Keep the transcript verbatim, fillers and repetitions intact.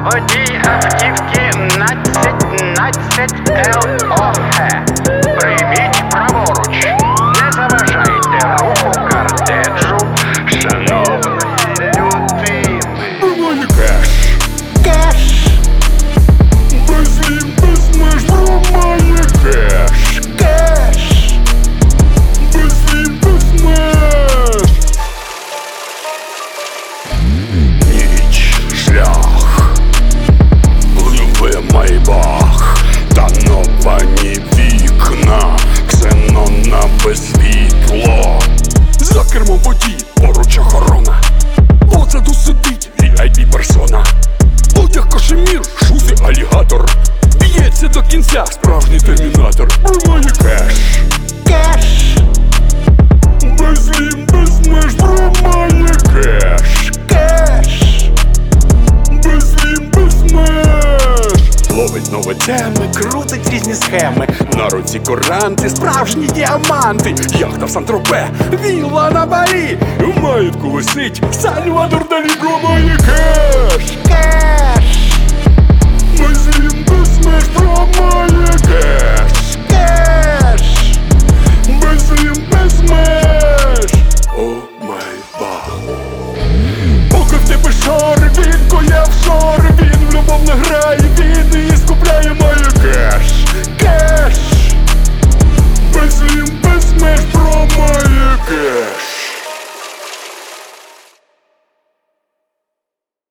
Водій автівки надцять ел о ге. Прийміть праворуч. Не заважайте руху кортеджу шановної людини. Буває кеш. Кеш. Без лім, без меж, буває кеш. Кеш. Без лім, без меж. Ніч, шлях, пливе майбах, тоновані вікна, ксенона без світло. За кермом водій, поруч охорона, позаду сидить ві ай пі персона. Одяг кашемір, шузи алігатор, б'ється до кінця справжній термінатор. Буває кеш. Кеш. Без лім, без меж, буває кеш. Кеш. Без лім, без меж. Ловить нові теми, крутить різні схеми. На руці коранти, справжні діаманти. Яхта в Сан-Тропе, вілла на Балі. В маєтку висить Сальвадор Далі. Буває кеш. Кеш. Без лім, без меж, буває кеш.